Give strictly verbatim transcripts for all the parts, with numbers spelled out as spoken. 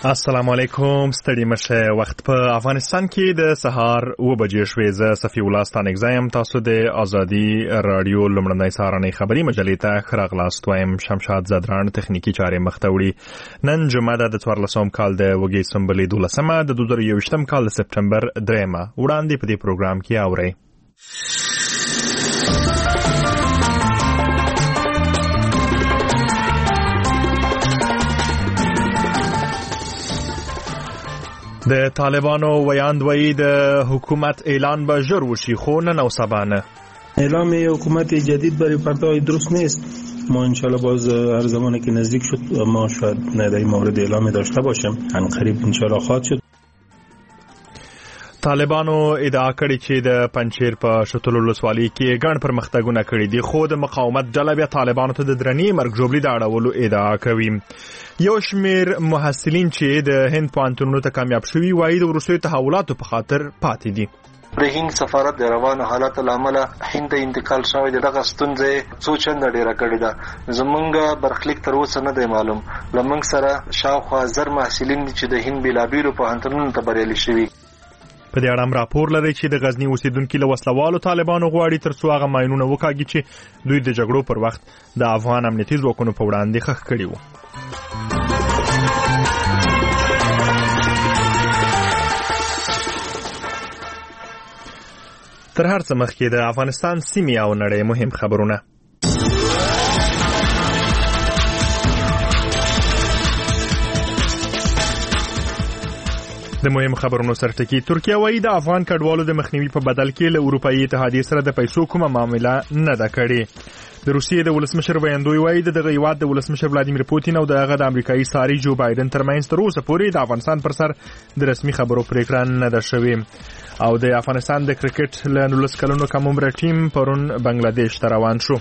السلام علیکم، ستړي مشه. وخت په افغانستان کې د سهار اوه بجې شوې. زه صفي الله ستانکزایم. تاسو د ازادي رادیو لومړنۍ سهارنۍ خبري مجلې ته ښه راغلاست. وایم شمشاد زدران تخنیکی چارې مخته وړي. نن جمعه ده د څوارلسم کال د وږي سنبلې دولسمه د دوه زره یوویشتم کال د سپټمبر درېیمه. وړاندې په دې پروګرام کې اورئ. د طالبانو ویاند وایي د حکومت اعلان به ژر وشي، خو نن او سبا نه. اعلام حکومت جدید برای فردا درست نیست. ما انشالله باز هر زمانی که نزدیک شد ما شاید ندای مورد اعلام داشته باشیم. ان قریب انشالله خواهد شد. طالبانو ادعا کړې چې د پنچیر په شتلو ولسوالۍ کې ګڼ پرمختګونه کړي دي، خو د مقاومت ډله بیا طالبانو ته د درنې مرګ ژوبلې د اړولو ادعا کوي. یو شمیر محصلین چې د هند پوهنتونونو ته کامیاب شوي وایي د وروستیو تحولاتو په خاطر پاتې دي. د هند سفارت د روانو حالاتو له امله هند ته انتقال شوی د دغه ستونزې څو چنده ډیره کړې ده. زمونږ برخلیک تر اوسه نه دی معلوم. لمونږ سره شاوخوا زر محصلین دي چې د هند بیلابیلو پوهنتونونو ته بریالي شوي. په دې اړه راپور لري چې د غزنی اوسیدونکو له وسلوالو طالبانو غواړي ترڅو هغه ماینونه وکاږي چې دوی د جګړو پر وخت د افغان امنیتي ځواکونو په وړاندې ښخ کړي وو. تر هر څه مخکې د افغانستان سیمې او نړۍ مهم خبرونه. د مهم خبرونو سرټکی. ترکیه وایي د افغان کډوالو د مخنیوي په بدل کې له اروپאי اتحادیې سره د پیسو کومه معامله نه ده کړې. د روسیې د ولسمشر ویاندوی وایي د دغه هیواد د ولسمشر ولادیمیر پوتین او دغه د امریکایي ساري جو بایدن ترمنځ تر اوسه پورې د افغانستان پر سر د رسمي خبرو پریکړه نه ده شوې. او د افغانستان د کرکټ له نولس کلونو کم عمره ټیم پرون بنگلاديش ته روان شو.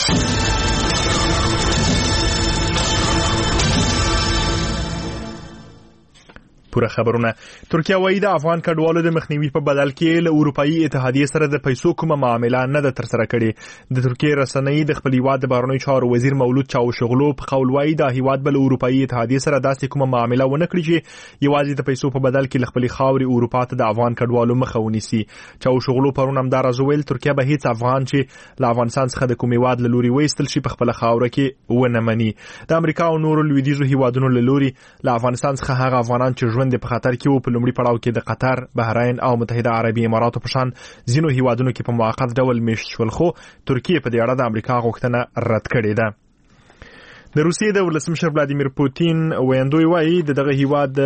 پوره خبرونه. ترکیه وایي د افغان کډوالو د مخنیوي په بدل کې له اروپאי اتحادیې سره د پیسو کومه معامله نه ده ترسره کړې. د ترکیه رسنۍ د خپل هیواد د بهرنیو چارو وزیر مولود چاوشغلو په قول وایي د هیواد بل اروپאי اتحادیې سره داسې کومه معامله ونه کړي چې یوازې د پیسو په بدل کې خپل خاوري اروپا ته د افغان کډوالو مخه ونیسي. چاوشغلو پرون همدار ازویل ترکیه به هیڅ افغان چې له افغانستان څخه د کوم هیواد له لوري وېستل شي په خپل خاوره کې ونه مني. د امریکا او نورو لویدیځو هیوادونو له لوري له افغانستان څخه هغه افغانان چې ژوند په خطر کې وو په لومړي پړاو کې د قطر، بحرین او متحده عربي اماراتو په شان ځینو هیوادونو کې په موقت ډول میشت شول، خو ترکیه په دې اړه د امریکا غوښتنه رد کړې ده. د روسیې د ولسمشر ولادیمیر پوتین ویاندوی وایي د دغه هیواد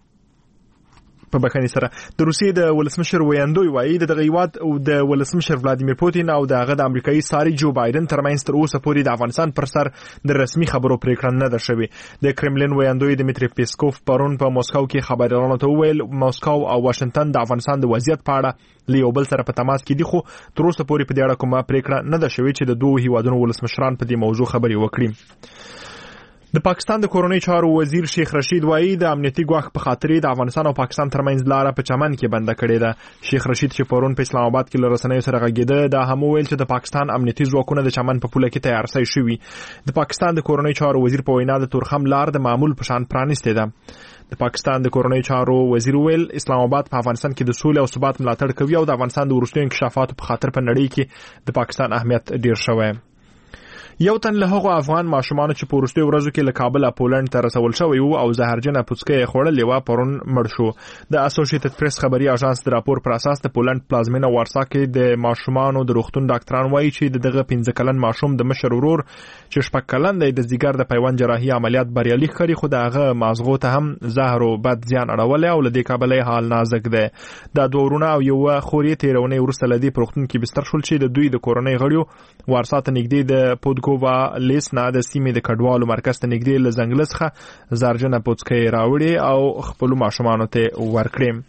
په بخښنې سره د روسیې د ولسمشر ویاندوی وایي د دغه هیواد او د ولسمشر ولادیمیر پوتین او دغه د امریکایي ساري جو بایدن ترمنځ تر اوسه پورې د افغانستان پر سر د رسمي خبرو پریکړه نه ده شوې. د کرملین ویاندوی دمیتری پیسکوف پرون په مسکو کې خبريالانو ته وویل مسکو او واشنگټن د افغانستان د وضعیت په اړه له یو بل سره په تماس کې دي، خو تر اوسه پورې په دې اړه کومه پریکړه نه ده شوې چې د دوه هیوادونو ولسمشران په دې موضوع خبرې وکړي. د پاکستان د کورنۍ چارو وزیر شیخ رشید وایي د امنیتي ګواښ په خاطر د افغانستان او پاکستان ترمنځ لار په چمن کې بنده کړې ده. شیخ رشید چې پرون په اسلام آباد کې له رسنیو سره غږیده دا هم ویل چې د پاکستان امنیتي ځواکونه د چمن په پوله کې تیار شوي شوي. د پاکستان د کورنۍ چارو وزیر په وینا د تورخم لار د معمول په شان پرانیستې ده. د پاکستان د کورنۍ چارو وزیر ویل اسلام آباد په افغانستان کې د سولې او ثبات ملاتړ کوي او د افغانستان د وروستیو انکشافاتو په خاطر په نړۍ کې د پاکستان اهمیت ډیر شوی. یو تن له هغو افغان ماشومان چې په وروستیو ورځو کې له کابل پولند ته رسول شوی وو او زهرجنه پوڅکې خوړلې و پرون مړ شو. د اسوسییټډ پریس خبري اژانس د راپور پر اساس د پولند پلازمینه وارسا کې د ماشومانو د روغتون ډاکټران وایي چې دغه پنځه کلن ماشوم د مشر ورور چې شپږ کلن دی د ځیګر د پیوند جراحي عملیات بریالي کړی، خو دغه مازغو ته هم زهر او بد زیان اړول او له دې کابلې حال نازک دی. د دوه ورونه او یو خوري تیرونې ورسته لدی پروختون کې بستر شول چې د دوی د کورنۍ غړیو وارسا ته نږدې د پودګووا لیس نه د سیمې د کډوالو مرکز ته نږدې له ځنګل څخه زرجنه پوڅکې راوړي او خپل ماشومان ته ورکړي.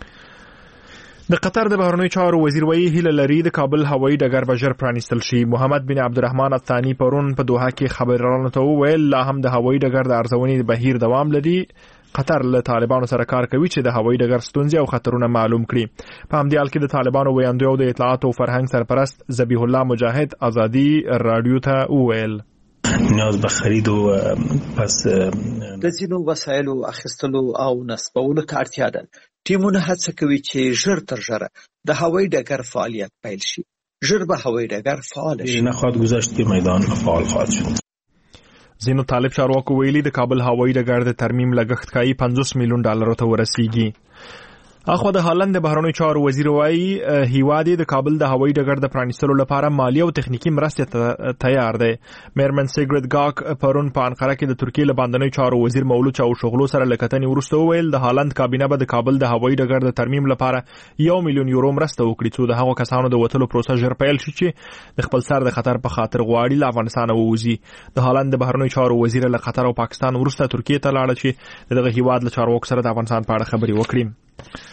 د قطر د بهرنیو چارو وزیر وایي هیله لري د کابل هوایي ډګر به ژر پرانیستل شي. محمد بن عبدالرحمن الثاني پرون په دوحه کې خبريالانو ته وویل لا هم د هوایي ډګر د ارزونې بهیر دوام لري. قطر له طالبانو سره کار کوي چې د هوایي ډګر ستونزې او خطرونه معلوم کړي. په همدې حال کې د طالبانو ویاندوی او د اطلاعات او فرهنګ سرپرست ذبیح الله مجاهد ازادي رادیو ته وویل نیاز به خرید و پس د ځینو وسایلو اخیستلو او نصبولو ته اړتیا ده. ټیمونه هڅه کوي چې ژر تر ژره د هوایي ډګر فعالیت پیل شي. ژر به هوایي ډګر فعال شي. نخواهد گذشت که میدان فعال خواهد شد. ځینو طالب چارواکو ویلي د کابل هوایي ډګر د ترمیم لګښت ښایي پنځوس میلیون ډالرو ته ورسیږي. اخو د هالند د بهرنیو چارو وزیر وایي هیواد د کابل د هوایي ډګر د پرانیستلو لپاره مالی او تخنیکی مرستې تیار دی. میرمن سیګرد گاک پرون په انقره کې د ترکیې له باندنیو چارو وزیر مولود چاوشوغلو سره لکتنې وروسته وویل د هالند کابینه به د کابل د هوایي ډګر د ترمیم لپاره یو میلیون یورو مرسته وکړي څو د هغو کسانو د وتلو پروسه ژر پیل شي چې د خپل سر د خطر په خاطر غواړي له افغانستان ووځي. د هالند د بهرنیو چارو وزیر له قطر او پاکستان وروسته ترکیې ته لاړ چې دغه هیواد له چارواکو سره د افغانستان په اړه خبرې وکړي.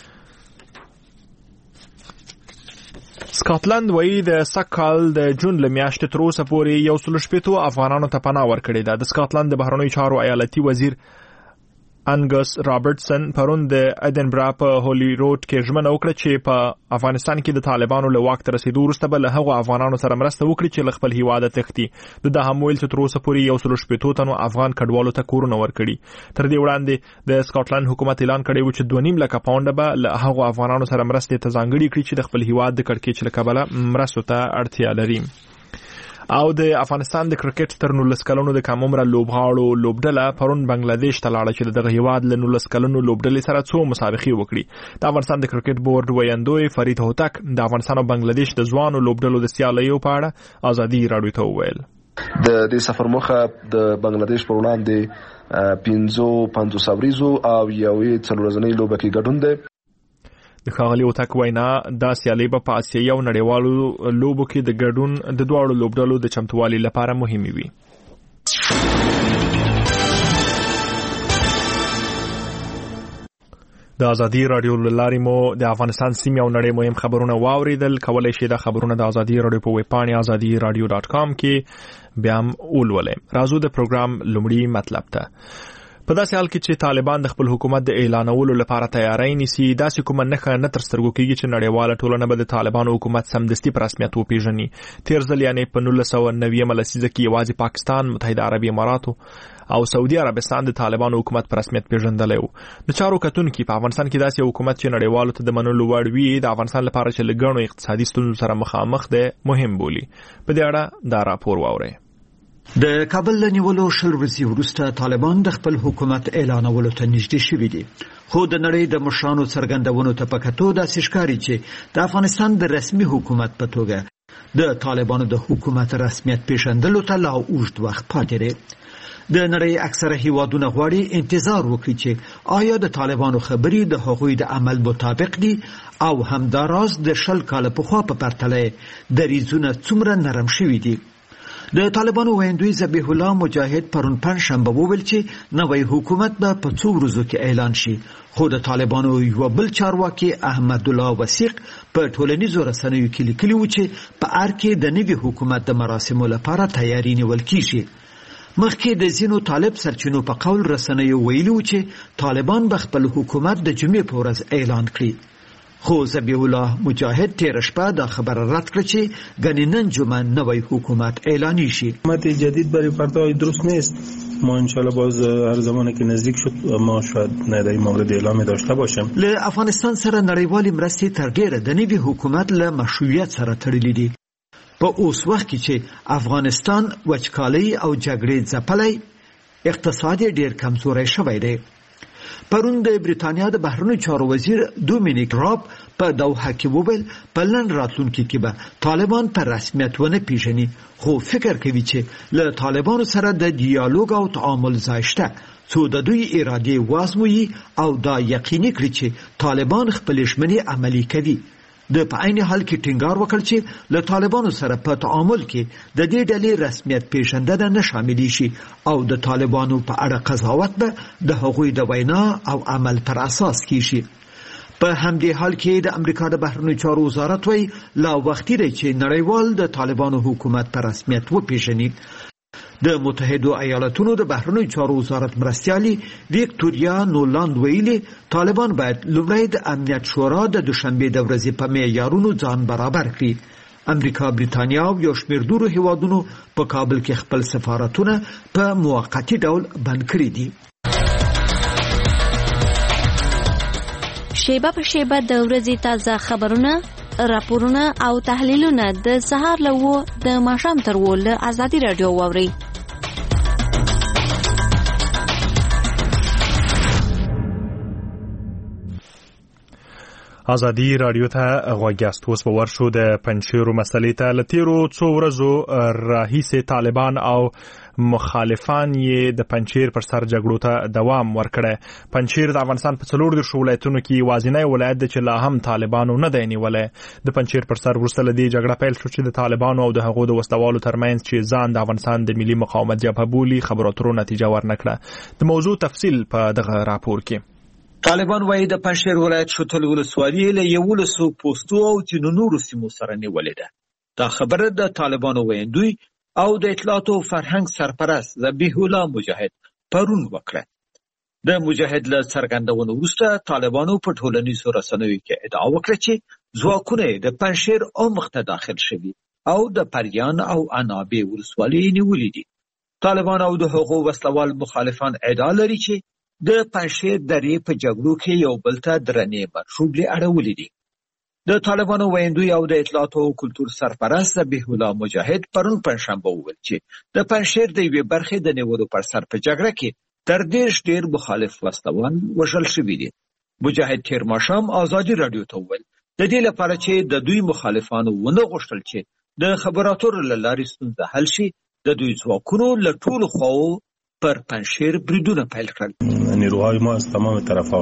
سکاټلند وایي د سکهال د جون له میاشتې تر اوسه پورې یو سل شپېتو افغانانو ته پناه ورکړې ده. د سکاټلند د بهرنیو چارو ایالتي وزیر انګس رابرټسن پرون د ایډنبرا په هولي روډ کې ژمنه وکړه چې په افغانستان کې د طالبانو له واک ته رسیدو وروسته به له هغو افغانانو سره مرسته وکړي چې له خپل هیواده تښتي. د ده هم ویل چې تر اوسه پورې یو سل شپېتو تنو افغان کډوالو ته کورونه ورکړي. تر دې وړاندې د سکاټلند حکومت اعلان کړی و چې دوه نیم لکه پاونډه به له هغو افغانانو سره مرستې ته ځانګړي کړي چې د خپل هیواد د کړکېچ له کبله مرستو ته اړتیا لري. او د افغانستان د کرکټ تر نولس کلونو د کم عمره لوبغاړو لوبډله پرون بنگلاديش ته لاړه چې دغه هیواد له نولس کلونو لوبډلې سره څو مسابقې وکړي. د افغانستان د کرکټ بورډ ویاندوی فرید هوتک د افغانستان او بنگلاديش د ځوانو لوبډلو د سیالیو په اړه ازادي راډیو ته وویل. د دې سفر موخه د بنگلاديش پر وړاندې پنځو پنځوس اوریزو او یوې څلور ورځنۍ لوبه کې ګډون دی. د ښاغلي هوتک وینا دا سیالي به په اسیایي او نړیوالو لوبو کې د ګډون د دواړو لوبډلو د چمتووالي لپاره مهمې وي. د ازادي راډیو لاري مو د افغانستان سیمې او نړۍ مهم خبرونه واوریدل. کولای شئ د خبرونه د ازادي راډیو په ویب پاڼې ازادي راډیو ډاټ کام کې بیا هم ولولئ. راځو د پروګرام لومړی مطلب ته. په داسې حال کې چې طالبان د خپل حکومت د اعلانولو لپاره تیاری نیسي، داسې کومه نښه نه تر سترګو کېږي چې نړیواله ټولنه به د طالبانو حکومت سمدستي په رسمیت وپېژني. تیر ځل یعنې په نولس سوه نوېمه لسیزه کې یوازې پاکستان، متحده عربي اماراتو او سعودي عربستان د طالبانو حکومت په رسمیت پیژندلی و. د چارو کتونکي په افغانستان کې داسې حکومت چې نړیوالو ته د منلو وړ وي د افغانستان لپاره چې له ګڼو اقتصادي ستونزو سره مخامخ دی مهم بولي. په دې اړه دا راپور واورئ. د کابل له نیولو شل ورځې وروسته طالبان د خپل حکومت اعلانولو ته نږدې شوي دي، خو د نړۍ د مشرانو څرګندونو ته په کتو داسې ښکاري چې د افغانستان د رسمي حکومت په توګه د طالبانو د حکومت رسمیت پیژندلو ته لا اوږد وخت پاتې دی. د نړۍ اکثره هیوادونه غواړي انتظار وکړي چې آیا د طالبانو خبرې د هغوی د عمل مطابق دي او همداراز د شل کاله پخوا په پرتله دریځونه څومره نرم شوي دي. د طالبانو ویاندوی ذبیح الله مجاهد پرون پنجشنبه وویل چې نوی حکومت به په څو ورځو کې اعلان شي، خو د طالبانو یو بل چارواکي احمد الله وثیق په ټولنیزو رسنیو کې لیکلي و چې په ار کې د نوي حکومت د مراسمو لپاره تیاری نیول کیږي. مخکې د ځینو طالب سرچینو په قول رسنیو ویلي و چې طالبان به خپل حکومت د جمعې په ورځ اعلان کړي، خو ذبیح الله مجاهد تیر شپه دا خبر رد کړ چې ګنې نن جمعه نوی حکومت اعلانی شي. حکومت جدید برای فردا درست نیست. ما انشالله باز هر زمانی که نزدیک شد ما شاید ندای مورد اعلام داشته باشیم. له افغانستان سره نړیوالې مرستې تر ډیره د نوي حکومت له مشروعیت سره تړلې دي. په اوس وخت کې چې افغانستان وچکالۍ او جګړې ځپلی، اقتصاد ډیر کمزوری شوی دی. پرون د بریتانیا د بهرنیو چارو وزیر دومینیک راب په دوحه کې وویل په لنډ راتلونکي کې به طالبان په رسمیت ونه پیژني، خو فکر کوي چې له طالبانو سره د دیالوګ او تعامل ځای شته څو د دوی ارادې وازموي او دا یقیني کړي چې طالبان خپل ژمنې عملي کوي. د په عین حال کې ټینګار وکړ چې له طالبانو سره په تعامل کې د دې ډلې رسمیت پیژندنه نه شاملې شي او د طالبانو په اړه قضاوت به د هغوی د وینا او عمل پر اساس کیږي. په همدې حال کې د امریکا د بهرنیو چارو وزارت وایي لا وختي دی چې نړیوال د طالبانو حکومت په رسمیت وپیژني. د متحده ایالاتونو د بهرنیو چارو وزارت مرستیالي ویکټوریا نولاند ویلي طالبان باید لومړی د امنیت شورا د دوشنبې د ورځې په معیارونو ځان برابر کړي. امریکا، بریتانیا او یو شمېر نورو هیوادونو په کابل کې خپل سفارتونه په موقتي ډول بند کړي دي. شیبه په شیبه د ورځې تازه خبرونه، راپورونه او تحلیلونه د سهار له وو د ماښام تر وو له ازادي رادیو واورئ. ازادي رادیو ته غوږیاست. اوس به ورشو د پنجشیرو مسلې ته. له تیرو څو ورځو راهیسې طالبان او مخالفان یې د پنجشیر پر سر جګړو ته دوام ورکړی. پنجشیر د افغانستان په څلور دېرشو ولایتونو کې یوازینی ولایت دی چې لا هم طالبانو نه دی نیولی. د پنجشیر پر سر وروسته له دې جګړه پیل شو چې د طالبانو او د هغو د وسلوالو ترمنځ چې ځان د افغانستان د ملي مقاومت جبهه بولي خبرو اترو نتیجه ورنکړه. د موضوع تفصیل په دغه راپور کې. طالبان وايي د پنجشیر ولایت شوتل ولسوالي له یولسو پوسټو او ځینو نورو سیمو سره نیولې ده. دا خبره د طالبانو ویندوی او د اطلاعات او فرهنګ سرپرست ذبیح الله مجاهد پرون وکړه. د مجاهد له څرګندونو وروسته طالبانو په ټولنیزو رسنیو کې ادعا وکړه چې ځواکونه د پنجشیر عمق ته داخل شوي او د پریان او عنابې ولسوالۍ نیولې دي. طالبان او د هغو وسلوال مخالفان ادعا لري چې د پنجشیر درې په جګړو کې یو بل ته درنې منشوبلې اړولې دي. د طالبانو ویندوی او د اطلاعات او کلتور سرپرست ذبیح الله مجاهد پرون پنجشنبه وویل چې د پنجشیر د یوې برخې د نیولو پر سر په جګړه کې تر دېرش ډېر مخالف وسلوال وژل شوي دي. مجاهد تېر ماښام ازادي راډیو ته وویل د دې لپاره چې د دوی مخالفانو ونه غوښتل چې د خبرو اترو له لارې ستونزه حل شي، د دوی ځواکونو له ټولو خواو پر پنجشیر بریدونه پیل کړل. نیروهای ما از تمام طرفا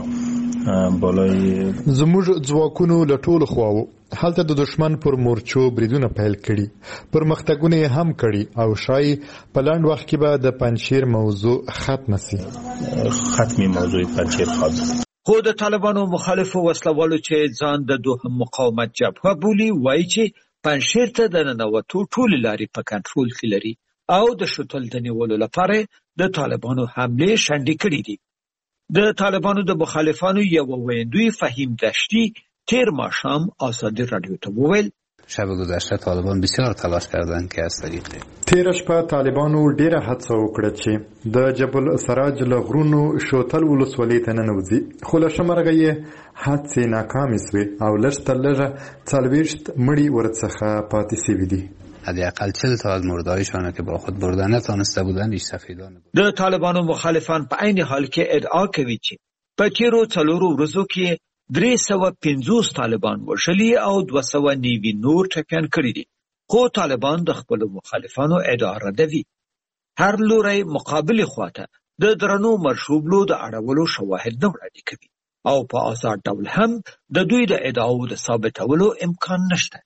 بالای زموږ ځواکونو له ټولو خواو هلته د دشمن پر مورچو بریدونه پیل کړي، پرمختګونه یې هم کړي او شایي په لنډ وخت کې به د پنجشیر موضوع ختمه سي. ختمي موضوع پنجشیر ختم. خو د طالبانو مخالفو وسلوالو چې ځان د دوهم مقاومت جبهه بولي وایي چې پنجشیر ته د ننوتو ټولې لارې په کنټرول کې لري او د شوتل د نیولو لپاره د طالبانو حمله شنډې کړې دي. د طالبانو د مخالفانو یو ویندوی فهیم دشتی تیر ماښام آزادی رادیو ته وویل شب گذشته طالبان بسیار تلاش کردند که از طریق تیر شپه طالبانو ډیره هڅه وکړه چې د جبل سراج له غرونو شوتل ولسوالۍ ته ننوځي، خو له شمرغه یې هڅې ناکامې سوې او لږ تر لږه څلوېښت مړي ورڅخه پاتې سوي دي. حداقل چهل تا از مردهایشان که با خود بردن نتانسته بودند هیچ سفیدان بود. د طالبانو مخالفان په عین حال کې ادعا کوي چې په تیرو څلورو ورځو کې درې سوه پنځوس طالبان وژلي او دوه سوه نوي نور ټپیان کړي دي. خو طالبان د خپلو مخالفانو ادعا ردوي. هر لوری مقابل خواته د درنو مرشوبلو د اړولو شواهد نه وړاندې کوي او په آزاد ډول هم د دوی د ادعاو د ثابتولو امکان نشته.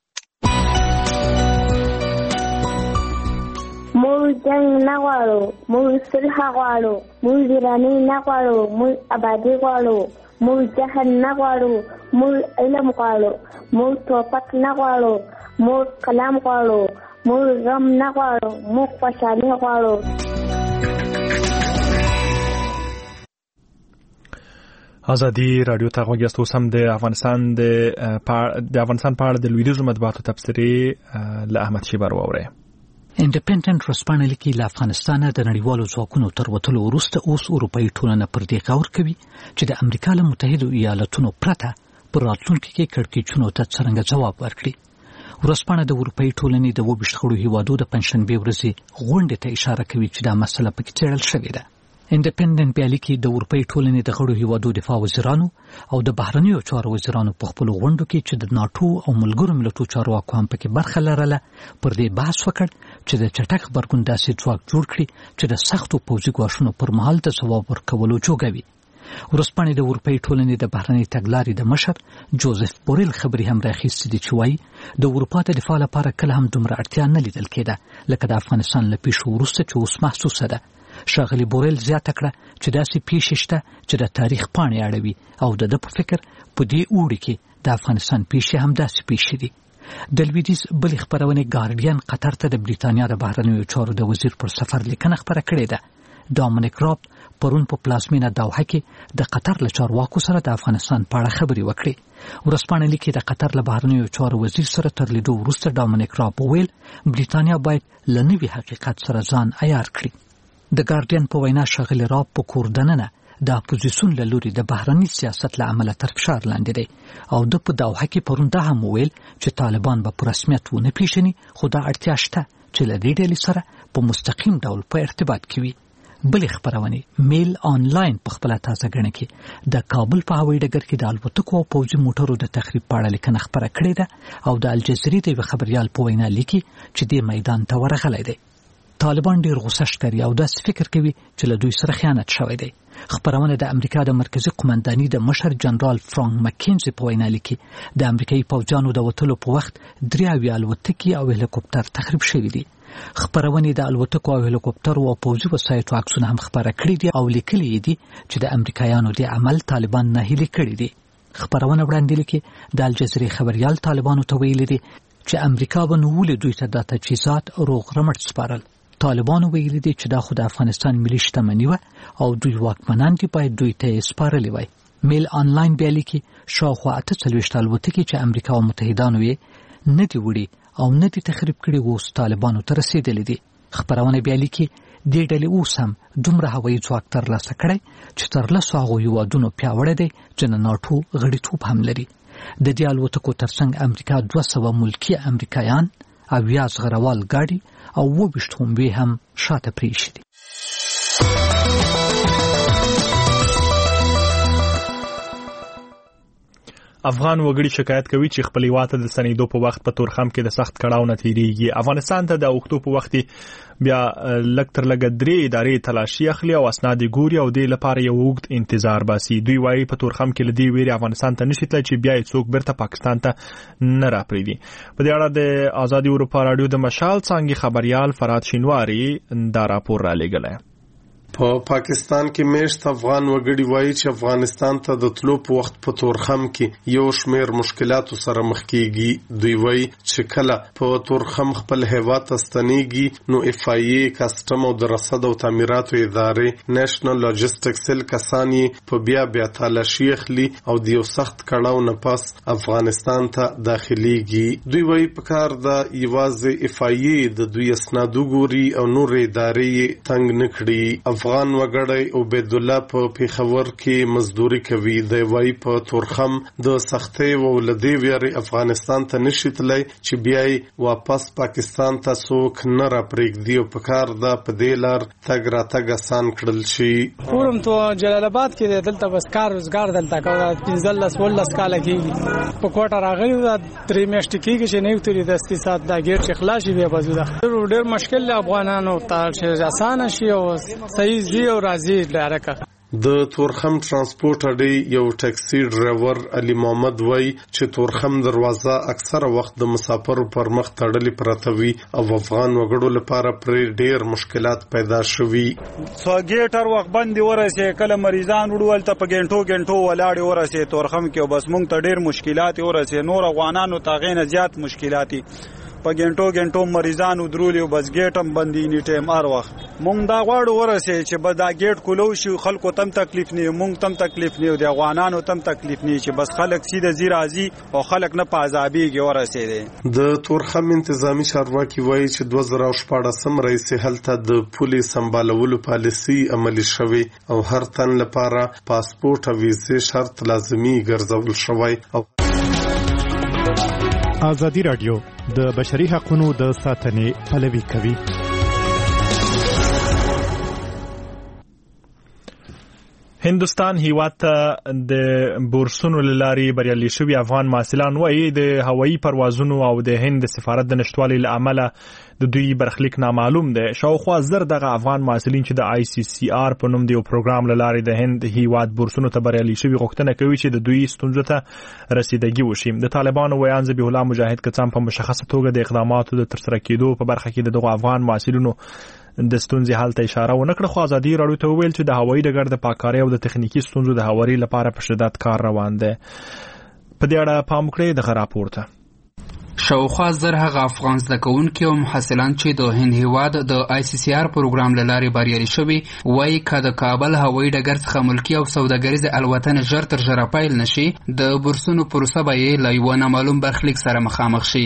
موږ جنگ نه غواړو، موږ صلح غواړو، موږ ویرانۍ نه غواړو، موږ ابادي غواړو، موږ جهل نه غواړو، موږ علم غواړو، موږ توپک نه غواړو، موږ قلم غواړو، موږ غم نه غواړو، موږ خوشحالي غواړو. ازادي رادیو ته غوږیاست. اوس هم د افغانستان د د افغانستان په اړه د لویدیځو مطبوعاتو تبصرې له احمد شیبر واورئ. انډیپندنت ورځپاڼه لیکي له افغانستانه د نړیوالو ځواکونو تر وتلو وروسته اوس اروپایي ټولنه پر دې غور کوي چې د امریکا له متحدو ایالتونو پرته پر راتلونکي کې کړکېچونو ته څرنګه ځواب ورکړي. ورځپاڼه د اروپایي ټولنې د اووه ویشت غړو هیوادو د پنجشنبې ورځې غونډې ته اشاره کوي چې دا مسله پکې څېړل شوې ده. انډیپندنت بیا لیکي د اروپایي ټولنې د غړو هیوادو دفاع وزیرانو او د بهرنیو چارو وزیرانو په خپلو غونډو کې چې د ناټو او ملګرو ملتونو چارواکو هم پکې برخه لرله پر دې بحث وکړ چې د چټک غبرګون داسې ځواک جوړ کړي چې د سختو پوځي ګواښونو پر مهال د ځواب ورکولو جوګه وي. ورځپاڼې د اروپایي ټولنې د بهرنۍ تګلارې د مشر جوزف بوریل خبرې هم راخیستې دي چې وایي د اروپا د دفاع لپاره کله هم دومره اړتیا نه لیدل کېده لکه د افغانستان له پیښو وروسته چې اوس محسوسه ده. ښاغلي بوریل زیاته کړه چې داسې پیښې شته چې د تاریخ پاڼې اړوي او د ده په فکر په دې اوړي کې د افغانستان پیښې هم داسې پیښې دي. د لویدیځ بلې خپرونې ګارډین قطر ته د بریتانیا د بهرنیو چارو د وزیر پر سفر لیکنه خپره کړې ده. ډامینیک راب پرون په پلازمینه دوحه کې د قطر له چارواکو سره د افغانستان په اړه خبرې وکړې. ورځپاڼه لیکي د قطر له بهرنیو چارو وزیر سره تر لیدو وروسته ډامینیک راب وویل بریتانیا باید له نوي حقیقت سره ځان عیار کړي. د ګارډین په وینا ښاغلي راب په کور دننه د اپوزیسیون له لوري د بهرني سیاست له امله تر فشار لاندې دی او د په دوحه کې پرون دا هم ویل چې طالبان به په رسمیت ونه پیژني، خو دا اړتیا شته چې له دې ډلې سره په مستقیم ډول په ارتباط کې وي. بلې خبرونې میل آنلاین په خپله تازه ګڼه کې د کابل په هوایي ډګر کې د الوتکو او پوځي موټرو د تخریب په اړه لیکنه خپره کړې ده او د الجزیرې د یوه خبریال په وینا لیکي چې دې میدان ته ورغلی دی. طالبان ډیر غوسه ښکاري او داسې فکر کوي چې له دوی سره خیانت شوی دی. خبرونه د امریکا د مرکزی قومنداني د مشر جنرال فرانک مکینزي په وینا لیکي د امریکایي پوځیانو د وتلو په وخت درې اویا الوتکې او هلیکوپټر تخریب شوي دي. خبرونه د الوتکو او هلیکوپټرو او پوځي وسایطو عکسونه هم خبره کړي دي او لیکلي دي چې د امریکایانو د عمل طالبان ناهیلي کړي دي. خبرونه وړاندې لیکي د الجزیرې خبریال طالبانو ته ویلي دي چې امریکا به نو ولې دوی ته د تجهیزات روغ رمټ سپارل. طالبانو ویلي دي چې دا خو د افغانستان ملي شتمني وه او دوی واکمنان دي باید دوی ته یې سپارلې وای. میل آنلاین بیا لیکي شاوخوا اته څلوېښت الوتکې چې امریکا او متحدانو یې نه دي وړي او نه دي تخریب کړي اوس طالبانو ته رسېدلي دي. خبرونه بیا لیکي دې ډلې اوس هم دومره هوایي ځواک ترلاسه کړی چې تر لسو هغو هېوادونو پیاوړی دی چې د ناټو غړیتوب هم لري. د دې الوتکو ترڅنګ امریکا دوه سوه ملکي امریکایان، اویا زغروال ګاډي او اووه هموی هم شاته پریښي دي. افغان وګړي شکایت کوي چې خپل هیواد ته د ستنېدو په وخت په تورخم کې د سخت کړاو نه تیریږي. افغانستان ته د اوښتو په وخت بیا لږ تر لږه درې ادارې تلاشي اخلي او اسناد ګوري او د لپاره یو اوږد انتظار باسي. دوی وایي په تورخم کې لدی ویری افغانستان ته نشي تللی چې بیا یې څوک بیرته پاکستان ته نه راپریږدي. په دې اړه د آزادي اروپا رادیو د مشال څانګې خبريال فراد شینواری دا راپور را لېږلی. په پاکستان کې میشت افغان وګړي وایي چې افغانستان ته د تلو په وخت په تورخم کې یو شمېر مشکلاتو سره مخ کیږي. دوی وایي چې کله په تورخم خپل هیواد ته ستنېږي نو اف آی ای، کسټم او د رصد او تعمیراتو ادارې، نېشنل لاجستیک سیل کسان یې په بیا بیا تالاشي اخلي او د یو سخت کړاو نه پس افغانستان ته داخليږي. دوی وایي په کار د یوازې اف آی ای د دوی اسناد وګوري او نور ادارې تنګ نه کړي. افغان وګړی عبید الله په پیښور کې مزدوري کوي. د وای په تورخم د سختۍ او لدی ویری افغانستان ته نشي تللی چې بیا واپس پاکستان ته څوک نه را پرېږدي او په کار د پدیلار تګ را تګ آسان کړل شي. پورم ته جلال آباد کې دلته بس کار روزګار دلته کوي پنځه لس ولس کال کېږي په کوټه راغلی دا درې میاشتې کېږي چې نه یو تری د اقتصاد دا ګیر چې خلاص شي بیا بازو ده ډېر مشکل افغانانو ته چې آسان شي او صحیح زی او راځي ډارکه. د تورخم ترانسپورت اډې یو ټاکسي ډرایور علي محمد وای چې تورخم دروازه اکثره وخت د مسافرو پر مخ تړلې پراته وي او افغان وګړو لپاره پرې ډېر مشکلات پیدا شوي. سوګیټر وخت باندې ورسې کله مریضان وړول ته په ګنټو ګنټو ولاړ ورسې تورخم کې بس مونږ ته ډېر مشکلات ورسې نور افغانانو ته غینه زیات مشکلاتي په ګنټو ګنټو مریضان ودرولي او بس ګیټم بندي ني ټیم هر وخت مونږ دا غواړو ورسې چې به دا ګیټ کولو شي خلکو تم تکلیف نه مونږ تم تکلیف نه او د افغانانو تم تکلیف نه چې بس خلک سیده زی راځي او خلک نه په عذابيږي ورسې. د تورخم انتظامی چارواکي وایي چې دوه زره شپاړسم رئیس هلته د پولیس سمبالولو پالیسي عملي شوی او هر تن لپاره پاسپورت او ویزه شرط لازمي ګرځول شوی. او آزادی رادیو د بشري حقوقو د ساتنې پلوي کوي. هندوستان هیواد ته د بورسونو لاري بریالي شوی افغان محصلان وایي د هوایي پروازونو او د هند سفارت د نشټوالي لامل د دوی برخلیک نامعلوم دی. شاوخوا زر دغه افغان محصلین چې د آی سی سی آر په نوم د یو پروګرام لاري د هند هیواد بورسونو ته بریالي شوی غوښتنه کوي چې د دوی ستونزو ته رسیدګي وشي. د طالبانو ویان ذبیح الله مجاهد کڅام په مشخصه توګه د اقداماتو د ترسره کېدو په برخه کې دغه افغان محصلینو د ستونزې حل ته اشاره ونکړه، خو ازادي راډیو ته وویل چې د هوایي ډګر د پاککارۍ او د تخنیکی ستونزو د هواري لپاره په شدت کار روان دی. په دې اړه پام وکړئ د غراپور ته. شاوخوا زر هغه افغان زده کوونکي او محصلان چې د هند هیواد د آی سی سی آر پروګرام له لارې بریالي شوي وایي که د کابل هوایي ډګر څخه ملکي او سوداګریزې الوتنې ژر تر ژره پیل نشي د بورسونو پروسه به یې له یوه نامعلوم برخلیک سره مخامخ شي.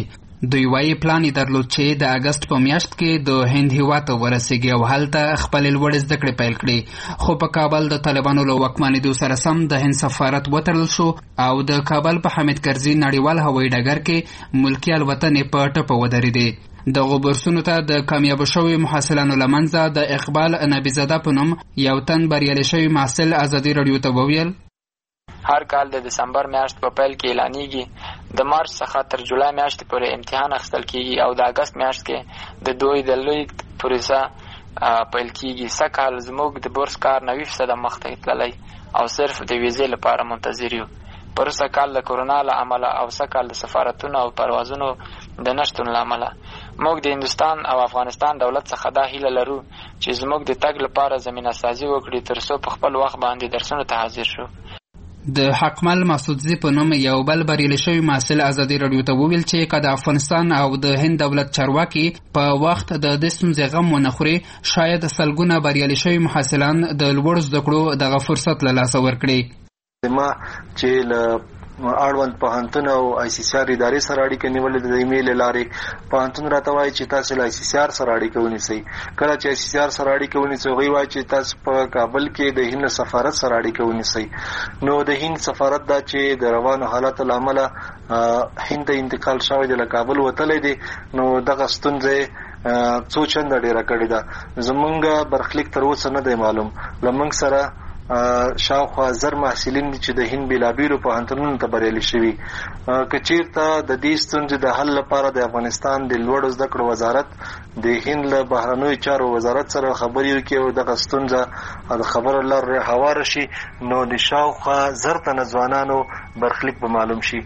دوی وايي پلان یې درلود چې د اګست په میاشت کې د هند هیواد ته ورسیږي او هلته خپل لوړ زده کړې پیل کړي، خو په کابل د طالبانو له واکمنېدو سره سم د هند سفارت وتړل شو او د کابل په حامد کرزي نړیوال هوایي ډګر کې ملکي الوتنې په ټپه ودرېدې. دغو برسونو ته د کامیابه شوي محصلانو له منځه د اقبال نبیزاده په نوم یو تن بریالی شوی محصل ازادي راډیو ته وویل: هر کال د دسمبر میاشت په پیل کې اعلانېږي، د مارچ څخه تر جولای میاشتې پورې امتحان اخیستل کیږي او د اګست میاشت کې د دوی د لوی پروسه پیل کیږي. سږکال زموږ د بورس کار نوي فیصده مخته تللی او صرف د ویزې لپاره منتظر یو. پروسه کال د کورونا له امله او سږکال د سفارتونو او پروازونو د نشتون له امله موږ د هندوستان او افغانستان دولت څخه دا هیله لرو چې زموږ د تګ لپاره زمینه سازي وکړي ترڅو په خپل وخت باندې درسونو ته حاضر شو. د حقمل مسعودزي په نوم یو بل بریالی شوی محصل ازادي راډیو ته وویل چې که د افغانستان او د هند دولت چارواکي په وخت د دې ستونزې غم ونه خوري، شاید سلګونه بریالی شوي محصلان د لوړ زده کړو دغه فرصت له لاسه ورکړي. ما چې له اړوند پوهنتون او آی سی سی آر ادارې سره اړیکه نیولې د ایمیل لارې پوهنتون راته وایي چې تاسو له آی سی سی آر سره اړیکه ونیسئ. کله چې آی سی سی آر سره اړیکه ونیسئ هغوی وایي چې تاسو په کابل کې د هند سفارت سره اړیکه ونیسئ. نو د هند سفارت دا چې د روانو حالاتو له امله هند ته انتقال شوی دی، له کابل وتلی دی، نو دغه ستونزه څو چنده ډېره کړې ده. زمونږ برخلیک تر اوسه نه دی معلوم. له موږ سره شاوخوا زر محصلین دي چې د هند بیلابیلو پوهنتونونو ته بریالي شوي. که چېرته د دې ستونزې د حل لپاره د افغانستان د لوړو زده کړو وزارت د هند له بهرنیو چارو وزارت سره خبرې وکړي او دغه ستونزه د خبرو لار هواره شي، نو د شاوخوا زر تنه ځوانانو برخلیک به معلوم شي.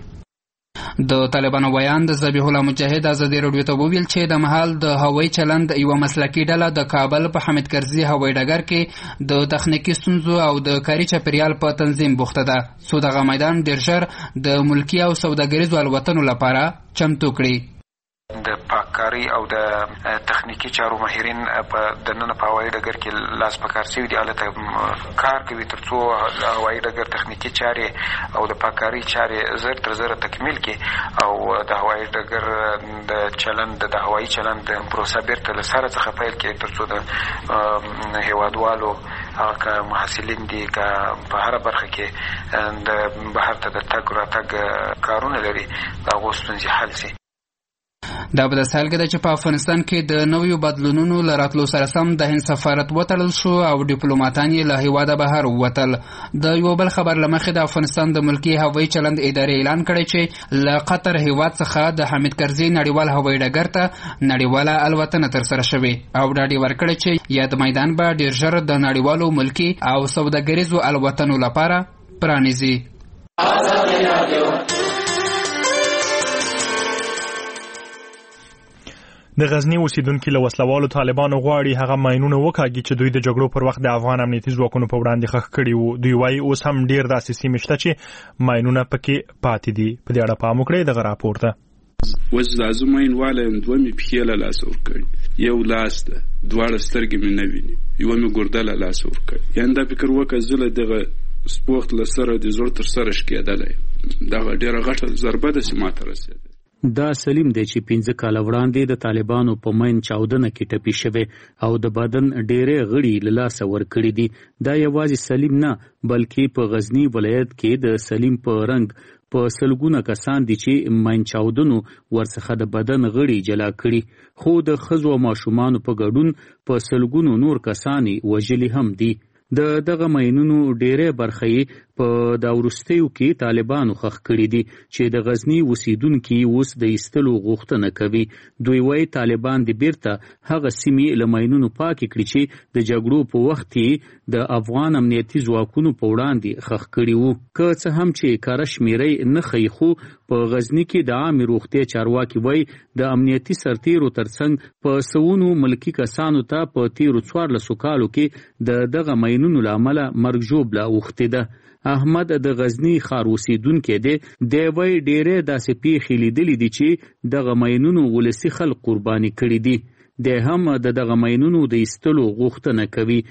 د طالبانو ویان د ذبیح الله مجاهد ازادي راډیو ته وویل چې د مهال د هوایي چلند یوه مسلکي ډله د کابل په حامد کرزي هوایي ډګر کې د تخنیکي ستونزو او د کاري چاپیریال په تنظیم بوخته ده، څو دغه میدان ډېر ژر د ملکي او سوداګریزو الوتنو لپاره چمتو کړي. د پاککاري او د تخنیکی چارو ماهرین په د نن په هوایي ډګر کې لاس په کار شوي دي، هلته کار کوي ترڅو د هوایي ډګر تخنیکی چارې او د پاککاري چارې زر تر زره تکمیل کړي او د هوایي ډګر د چلند د هوایي چلند پروسه بیرته له سره څخه پیل کړي ترڅو د هیوادوالو هغه که محصلین دي که په هره برخه کې د بهر ته د تګ راتګ کارونه لري د هغو ستونزې حل شي. دا به د سهال کې ده چې په افغانستان کې د نویو بدلونونو له راتلو سره سم د هند سفارت وتړل شو او ډیپلوماتان یې له هیواده بهر ووتل. د یو بل خبر له مخې د افغانستان د ملکي هوایي چلند ادارې اعلان کړی چې له قطر هیواد څخه د حامد کرزي نړیوال هوایي ډګر ته نړیواله الوتنه ترسره شوې او ډاډ یې ورکړی چې یاد میدان به ډېر ژر د نړیوالو ملکي او سوداګریزو الوتنو لپاره پرانیزي. د غزنی اوسیدونکو له وسلوالو طالبانو غواړي هغه ماینونه وکاږي چې دوی د جګړو پر وخت د افغان امنیتي ځواکونو په وړاندې خښ کړي وو. دوی وايي اوس هم ډیر داسې سیمې شته چې ماینونه پکې پاتې دي. په دې اړه پام وکړئ دغه راپور ته. وز لازم ماین والا دوه می پخې له لاس ورکړي، یو لاس ده، دواړه سترګې مې نه ویني، یو می ګرده له لاس ورکړي. یعنی دا فکر وکړه زله دغه سپورت له سره د زړه تر سره شکېدلی، دغه ډیره غټه ضربه ده چې ماته رسېده. دا سلیم دی چې پنځه کاله وړاندې د طالبانو په مین چاودنه کې ټپي شوی او د بدن ډېرې غړي له لاسه ورکړي دي. دا یوازې سلیم نه بلکې په غزنی ولایت کې د سلیم په رنګ په سلګونه کسان دي چې مین چاودنو ورڅخه د بدن غړي جلا کړي، خو د ښځو او ماشومانو په ګډون په سلګونو نور کسان وژلي هم دي. د دغه ماینونو ډېرې برخې په دا وروستیو کې طالبانو خښ کړي دي چې د غزنی اوسیدونکي اوس د ایستلو غوښتنه کوي. دوی وایي طالبان د بیرته هغه سیمې له ماینونو پاکې کړي چې د جګړو په وخت کې د افغان امنیتي ځواکونو په وړاندې خښ کړي وو. که څه هم چې کاره شمیرې نه ښیي، خو په غزنی کې د عامې روغتیا چارواکي وایي د امنیتي سرتیرو ترڅنګ په سوونو ملکي کسانو ته په تیرو څوارلسو کالو کې د دغه ماینونو له امله مرګ ژوبله اوښتې ده. احمد د غزنی ښار اوسیدونکی دی. دی وایي ډېرې داسې پیښې لیدلې دي چې دغه ماینونو ولسي خلک قرباني کړي دي. دی هم د دغه ماینونو د ایستلو غوښتنه کوي.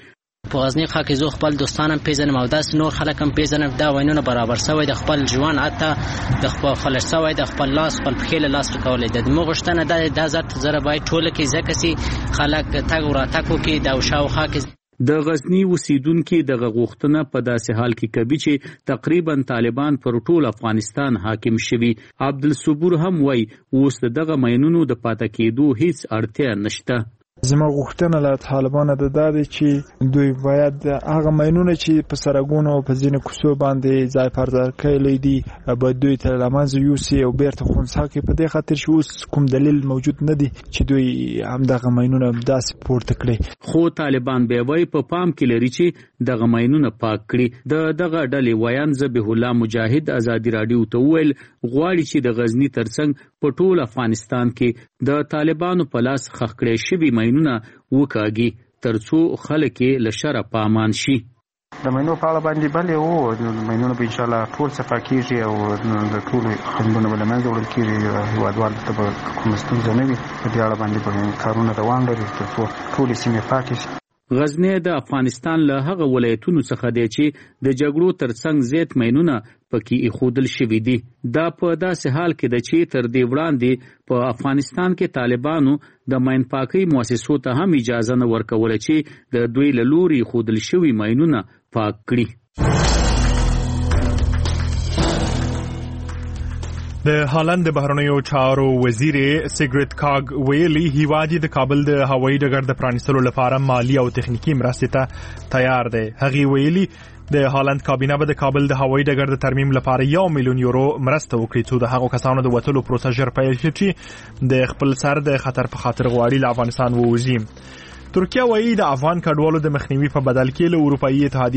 په غزنی ښار کې زه خپل دوستانم پیژنم او داس نور خلک هم پیژنم. دا وینونه برابر شوی د خپل ژوند حتی د خپل خلک شوی د خپل لاس خپل پخې لاس کولای د مو غشتنه د د زړه زره بای ټوله کې ځکه سي خلک تاګ ورا تاکو کې د شاوخه کې د غزنی اوسیدونکو د غوښتنه په داسې حال کې کوي چې تقریبا طالبان پر ټول افغانستان حاکم شوي. عبدالصبور هم وای اوس دغه مینونو د پاتې کېدو هیڅ اړتیا نشته. زما غوښتنه له طالبانو د دادی چې دوی باید هغه مینونه چې په سرګونو او په ځینو کوڅو باندې ځای پر ځای کړي دي باید دوی ته لمنځه یوسي او بیرته خونسا کړي په دې خاطر چې اوس کوم دلیل موجود نه دی چې دوی هم دغه مینونه داسې پورته کړي. خو طالبان به وای په پام کې لري چې دغه مینونه پاک کړي. د دغه ډلې ویان ذبیح الله مجاهد ازادي رادیو ته ویل غواړي چې د غزنی ترڅنګ په ټول افغانستان کې د طالبانو په لاس خښ کړي شوي مینونه وکاږي ترڅو خلک له شر په امان شي. د مینو په اړه باندې بلې وو مینونه به ان شاء الله ټول صفا کیږي او د ټول خندونه به لمنځه وړل کیږي. هیوادوال ته به کوم ستونزه نه وي. په دې اړه باندې به کارونه روان لري ترڅو ټول سیمې پاکې شي. غزنی د افغانستان له هغه ولایتونو څخه دی چې د جګړو ترڅنګ زیات مینونه پکې ایښودل شوي دي. دا په داسې حال کې ده چې تر دې وړاندې په افغانستان کې طالبانو د مین پاکۍ مؤسسو ته هم اجازه نه ورکوله چې د دوی له لوري ایښودل شوي مینونه پاک کړي. د هالند د بهرنیو چارو وزیر سیګریټ کاګ ویلي هیواد د کابل د هوایي ډګر د پرانیستلو لپاره مالی او تخنیکی مرستې ته تیار دی. هغه ویلي د هالند کابینه به د کابل د هوایي ډګر د ترمیم لپاره یو میلیون یورو مرسته وکړي څو د هغو کسانو د وټلو پروسه ژر پیل شي چې د خپل سر د خطر په خاطر غواړي له افغانستان ووځي. ترکیه وایي د افغان کډوالو د مخنیوي په بدل کې له اروپאי اتحادیې